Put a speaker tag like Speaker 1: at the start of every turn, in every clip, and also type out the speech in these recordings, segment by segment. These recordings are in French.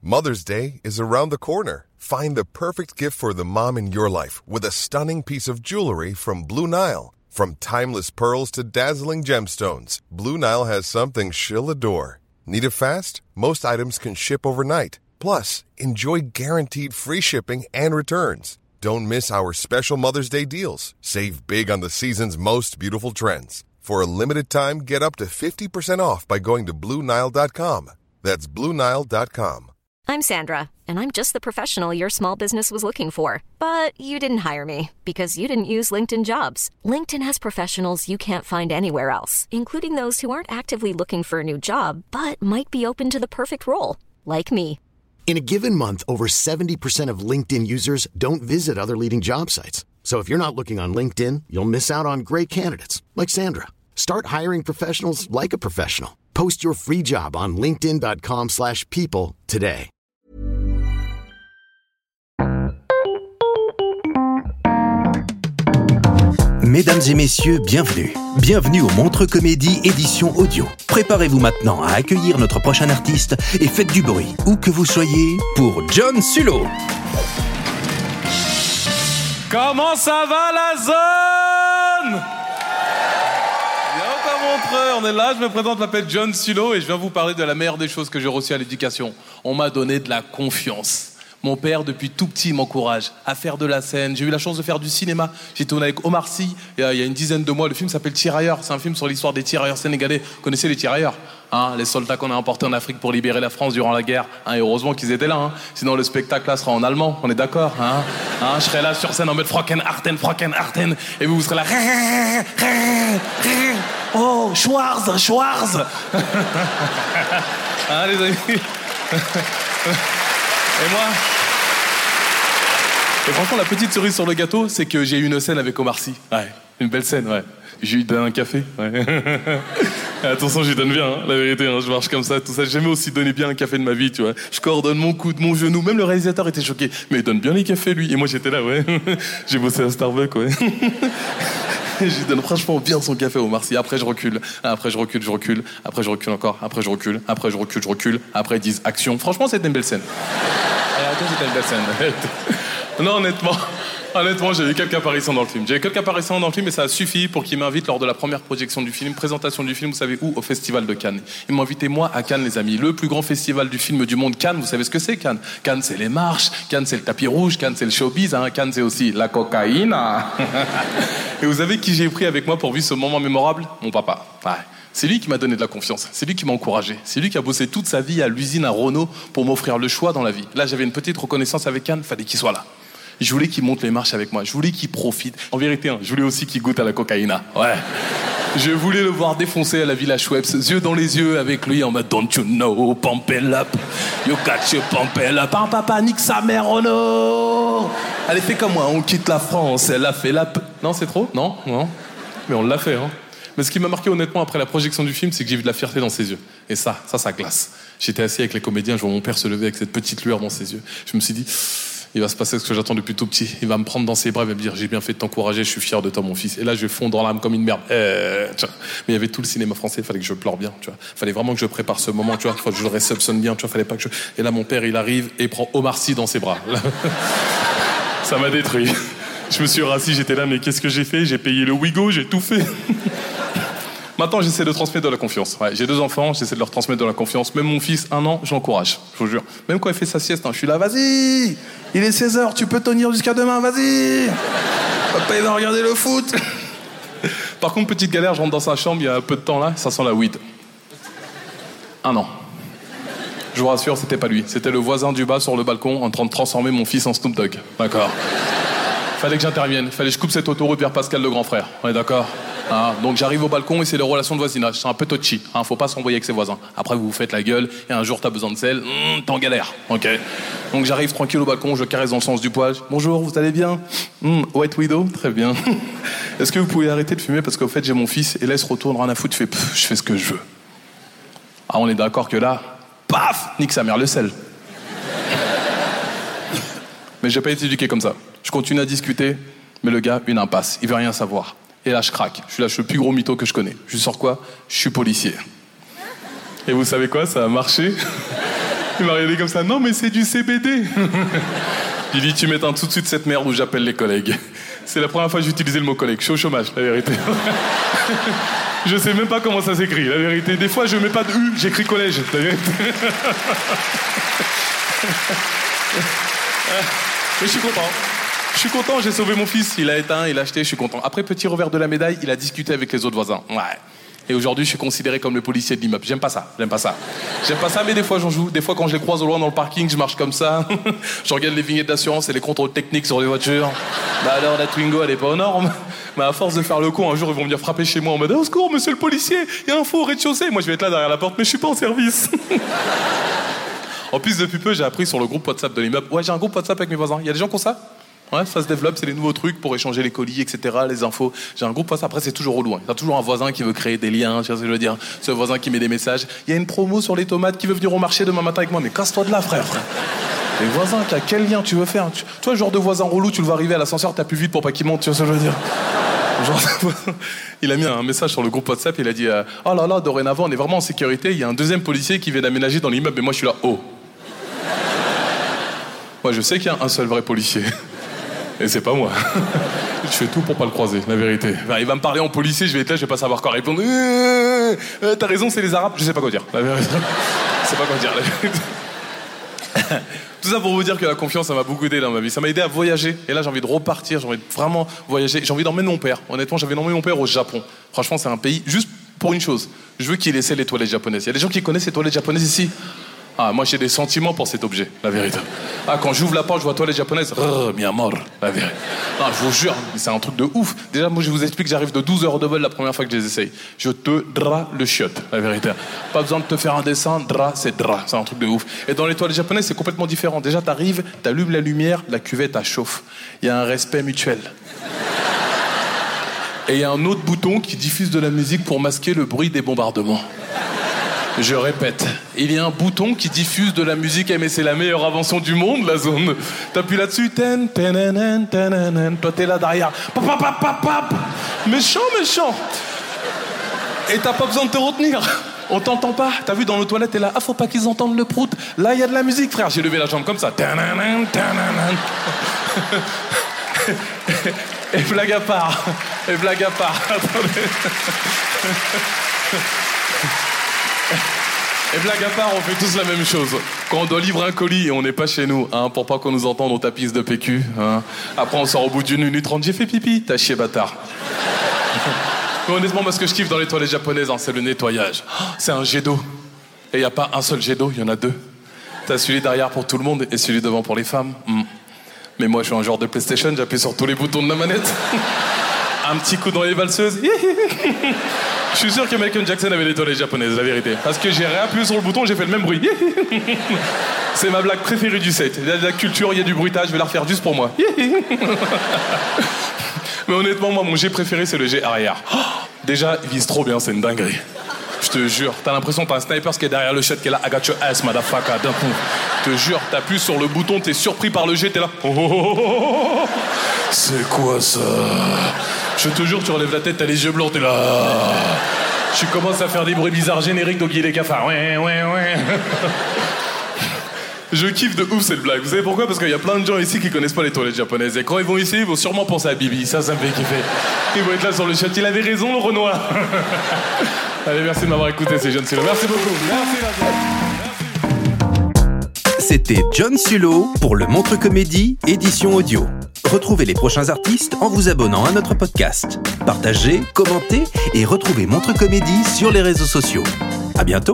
Speaker 1: Mother's Day is around the corner. Find the perfect gift for the mom in your life with a stunning piece of jewelry from Blue Nile. From timeless pearls to dazzling gemstones, Blue Nile has something she'll adore. Need it fast? Most items can ship overnight. Plus, enjoy guaranteed free shipping and returns. Don't miss our special Mother's Day deals. Save big on the season's most beautiful trends. For a limited time, get up to 50% off by going to BlueNile.com. That's BlueNile.com.
Speaker 2: I'm Sandra, and I'm just the professional your small business was looking for. But you didn't hire me because you didn't use LinkedIn Jobs. LinkedIn has professionals you can't find anywhere else, including those who aren't actively looking for a new job, but might be open to the perfect role, like me.
Speaker 3: In a given month, over 70% of LinkedIn users don't visit other leading job sites. So if you're not looking on LinkedIn, you'll miss out on great candidates like Sandra. Start hiring professionals like a professional. Post your free job on linkedin.com/people today.
Speaker 4: Mesdames et messieurs, bienvenue. Bienvenue au Montreux Comédie édition audio. Préparez-vous maintenant à accueillir notre prochain artiste et faites du bruit, où que vous soyez, pour John Sullo.
Speaker 5: Comment ça va la zone? Bienvenue à Montreux, on est là, je me présente, je m'appelle John Sullo et je viens vous parler de la meilleure des choses que j'ai reçues à l'éducation. On m'a donné de la confiance. Mon père, depuis tout petit, m'encourage à faire de la scène. J'ai eu la chance de faire du cinéma. J'ai tourné avec Omar Sy il y a une dizaine de mois. Le film s'appelle Tirailleurs. C'est un film sur l'histoire des tirailleurs sénégalais. Vous connaissez les tirailleurs, hein, les soldats qu'on a emportés en Afrique pour libérer la France durant la guerre. Hein, et heureusement qu'ils étaient là. Hein. Sinon, le spectacle là sera en allemand. On est d'accord, hein. Je serai là sur scène en mode Frankenharten. Et vous serez là. Oh, Schwarz. Hein, les amis. Et moi... Et franchement, la petite cerise sur le gâteau, c'est que j'ai eu une scène avec Omar Sy. Ouais, une belle scène, ouais. J'ai eu un café, ouais. Attention, j'y donne bien, hein, la vérité, hein, je marche comme ça, tout ça. J'ai jamais aussi donné bien un café de ma vie, tu vois. Je coordonne mon coude, mon genou, même le réalisateur était choqué. Mais il donne bien les cafés, lui. Et moi, j'étais là, ouais. J'ai bossé à Starbucks, ouais. Je lui donne franchement bien son café Omar Sy. Après, je recule. Après, je recule. Après, je recule encore. Après, je recule. Après, je recule. Après, ils disent action. Franchement, c'était une belle scène. C'était une belle scène. Non, honnêtement, j'ai eu quelques apparitions dans le film. Et ça a suffi pour qu'ils m'invitent lors de la première projection du film, présentation du film, vous savez où? Au Festival de Cannes. Ils m'ont invité, moi, à Cannes, les amis. Le plus grand festival du film du monde. Cannes, vous savez ce que c'est, Cannes? Cannes, c'est les marches. Cannes, c'est le tapis rouge. Cannes, c'est le showbiz. Hein. Cannes, c'est aussi la cocaïne. Et vous savez qui j'ai pris avec moi pour vivre ce moment mémorable? Mon papa. Ouais. C'est lui qui m'a donné de la confiance, c'est lui qui m'a encouragé, c'est lui qui a bossé toute sa vie à l'usine à Renault pour m'offrir le choix dans la vie. Là, j'avais une petite reconnaissance avec Cannes, fallait qu'il soit là. Je voulais qu'il monte les marches avec moi, je voulais qu'il profite. En vérité, hein, je voulais aussi qu'il goûte à la cocaïne. Ouais. Je voulais le voir défoncer à la Villa Schweppes, yeux dans les yeux avec lui en mode Don't you know, pump it up, you got your pump it up. Ah, papa, nique sa mère, Renault. Allez, fais comme moi, on quitte la France, elle a fait la... Non, c'est trop? Non. Mais on l'a fait, hein. Mais ce qui m'a marqué honnêtement après la projection du film, c'est que j'ai vu de la fierté dans ses yeux. Et ça glace. J'étais assis avec les comédiens, je vois mon père se lever avec cette petite lueur dans ses yeux. Je me suis dit, il va se passer ce que j'attends depuis tout petit. Il va me prendre dans ses bras, il va me dire, j'ai bien fait de t'encourager, je suis fier de toi mon fils. Et là, je vais fondre dans l'âme comme une merde. Mais il y avait tout le cinéma français, il fallait que je pleure bien, tu vois. Il fallait vraiment que je prépare ce moment, tu vois. Faut que je le réceptionne bien, tu vois. Fallait pas que je... Et là, mon père, il arrive et prend Omar Sy dans ses bras. Ça m'a détruit. Je me suis rassis, j'étais là, mais qu'est-ce que j'ai fait? J'ai payé le Wigo, j'ai tout fait. Maintenant, j'essaie de transmettre de la confiance. Ouais, j'ai 2 enfants, j'essaie de leur transmettre de la confiance. Même mon fils, 1 an, je l'encourage, je vous jure. Même quand il fait sa sieste, hein, je suis là, vas-y, il est 16h, tu peux tenir jusqu'à demain, vas-y. Papa, il va regarder le foot. Par contre, petite galère, je rentre dans sa chambre, il y a un peu de temps là, ça sent la weed. 1 an. Je vous rassure, c'était pas lui. C'était le voisin du bas sur le balcon en train de transformer mon fils en Snoop Dogg. D'accord. Fallait que j'intervienne, fallait que je coupe cette autoroute vers Pascal le grand frère. On est d'accord? Donc j'arrive au balcon et c'est les relations de voisinage. C'est un peu touchy, faut pas s'envoyer avec ses voisins. Après vous vous faites la gueule et un jour t'as besoin de sel, t'es en galère, ok. Donc j'arrive tranquille au balcon, je caresse dans le sens du poil. Bonjour, vous allez bien? White Widow, très bien. Est-ce que vous pouvez arrêter de fumer parce qu'au fait j'ai mon fils et là il se retourne, rien à foutre, je fais ce que je veux. On est d'accord que là, paf, nique sa mère le sel. Mais j'ai pas été éduqué comme ça. Je continue à discuter, mais le gars, une impasse, il veut rien savoir. Et là, je craque. Je suis le plus gros mytho que je connais. Je sors quoi? Je suis policier. Et vous savez quoi? Ça a marché. Il m'a regardé comme ça. Non, mais c'est du CBD. Il dit, tu m'éteins tout de suite cette merde où j'appelle les collègues. C'est la première fois que j'ai utilisé le mot collègue. Je suis au chômage, la vérité. Je sais même pas comment ça s'écrit, la vérité. Des fois, je mets pas de U, j'écris collège, la vérité. Mais je suis content. Je suis content, j'ai sauvé mon fils. Il a éteint, il a acheté, je suis content. Après, petit revers de la médaille, il a discuté avec les autres voisins. Ouais. Et aujourd'hui, je suis considéré comme le policier de l'immeuble. J'aime pas ça, mais des fois, j'en joue. Des fois, quand je les croise au loin dans le parking, je marche comme ça. Je regarde les vignettes d'assurance et les contrôles techniques sur les voitures. Bah alors, la Twingo, elle est pas aux normes. Mais à force de faire le con, un jour, ils vont venir frapper chez moi en mode « Au secours, monsieur le policier, il y a un faux au rez-de-chaussée ». Moi, je vais être là derrière la porte, mais je suis pas en service. En plus, depuis peu, j'ai appris sur le groupe WhatsApp de l'immeuble. Ouais, j'ai un groupe WhatsApp avec mes voisins. Il y a des gens qui ont ça ? Ouais, ça se développe, c'est les nouveaux trucs pour échanger les colis, etc., les infos. J'ai un groupe WhatsApp, après c'est toujours au loin. Il y a toujours un voisin qui veut créer des liens, tu vois ce que je veux dire. C'est le voisin qui met des messages. Il y a une promo sur les tomates, qui veut venir au marché demain matin avec moi. Mais casse-toi de là, frère. Les voisins, quel lien tu veux faire ? Toi, le genre de voisin relou, tu le vois arriver à l'ascenseur, t'as plus vite pour pas qu'il monte, tu vois ce que je veux dire. Genre, il a mis un message sur le groupe WhatsApp, il a dit oh là là, dorénavant, on est vraiment en sécurité, il y a un deuxième policier qui vient d'aménager dans l'immeuble, et moi je suis là, oh. Moi je sais qu'il y a un seul vrai policier. Et c'est pas moi. Je fais tout pour pas le croiser, la vérité. Enfin, il va me parler en policier, je vais être là, je vais pas savoir quoi répondre. T'as raison, c'est les Arabes, je sais pas quoi dire. La vérité. Je sais pas quoi dire, la vérité. Tout ça pour vous dire que la confiance, ça m'a beaucoup aidé dans ma vie. Ça m'a aidé à voyager. Et là, j'ai envie de repartir, j'ai envie de vraiment voyager. J'ai envie d'emmener mon père. Honnêtement, j'avais emmené mon père au Japon. Franchement, c'est un pays, juste pour une chose. Je veux qu'il essaie les toilettes japonaises. Il y a des gens qui connaissent les toilettes japonaises ici. Ah, moi j'ai des sentiments pour cet objet, la vérité. Ah, quand j'ouvre la porte, je vois toilette japonaise, mi amor, la vérité. Non, je vous jure, c'est un truc de ouf. Déjà, moi je vous explique, j'arrive de 12 heures de vol la première fois que je les essaye. Je te dra le chiotte, la vérité. Pas besoin de te faire un dessin, dra, c'est un truc de ouf. Et dans les toilettes japonaises, c'est complètement différent. Déjà, t'arrives, t'allumes la lumière, la cuvette, elle chauffe. Il y a un respect mutuel. Et il y a un autre bouton qui diffuse de la musique pour masquer le bruit des bombardements. Je répète, il y a un bouton qui diffuse de la musique, mais c'est la meilleure invention du monde, la zone. T'appuies là-dessus, toi t'es là derrière, pap. Méchant. Et t'as pas besoin de te retenir. On t'entend pas. T'as vu dans nos toilettes, t'es là, faut pas qu'ils entendent le prout. Là, il y a de la musique, frère. J'ai levé la jambe comme ça. Et blague à part. Attendez. Et blague à part, on fait tous la même chose. Quand on doit livrer un colis et on n'est pas chez nous, pour pas qu'on nous entende, on tapisse de PQ. Après, on sort au bout d'une minute 30, j'ai fait pipi, t'as chié, bâtard. Mais honnêtement, moi, ce que je kiffe dans les toilettes japonaises, c'est le nettoyage. C'est un jet d'eau. Et il n'y a pas un seul jet d'eau, il y en a deux. T'as celui derrière pour tout le monde et celui devant pour les femmes. Mais moi, je suis un joueur de PlayStation, j'appuie sur tous les boutons de la manette. Un petit coup dans les valseuses. Je suis sûr que Michael Jackson avait des toilettes japonaises, la vérité. Parce que j'ai réappuyé sur le bouton, j'ai fait le même bruit. C'est ma blague préférée du set. Il y a de la culture, il y a du bruitage, je vais la refaire juste pour moi. Mais honnêtement, moi, mon jet préféré, c'est le jet arrière. Déjà, il vise trop bien, c'est une dinguerie. Je te jure, t'as l'impression que t'as un sniper qui est derrière le shot, qui est là, I got your ass, motherfucker, d'un coup. Je te jure, t'appuies sur le bouton, t'es surpris par le jet, t'es là. C'est quoi ça ? Je te jure, tu relèves la tête, t'as les yeux blancs, t'es là. Tu commences à faire des bruits bizarres génériques d'Oggy les cafards. Ouais. Je kiffe de ouf cette blague. Vous savez pourquoi ? Parce qu'il y a plein de gens ici qui connaissent pas les toilettes japonaises. Et quand ils vont ici, ils vont sûrement penser à Bibi. Ça me fait kiffer. Ils vont être là sur le chat. Il avait raison, le Renoir. Allez, merci de m'avoir écouté, c'est John Sulo. Merci beaucoup.
Speaker 4: C'était John Sulo pour le Montre Comédie, édition audio. Retrouvez les prochains artistes en vous abonnant à notre podcast. Partagez, commentez et retrouvez Montre Comédie sur les réseaux sociaux. À bientôt.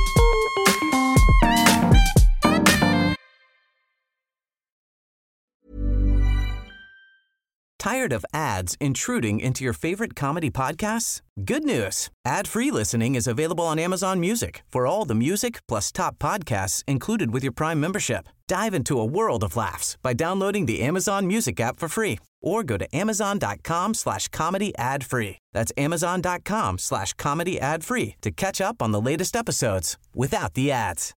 Speaker 6: Tired of ads intruding into your favorite comedy podcasts? Good news. Ad-free listening is available on Amazon Music for all the music plus top podcasts included with your Prime membership. Dive into a world of laughs by downloading the Amazon Music app for free or go to amazon.com/comedy ad-free. That's amazon.com/comedy ad-free to catch up on the latest episodes without the ads.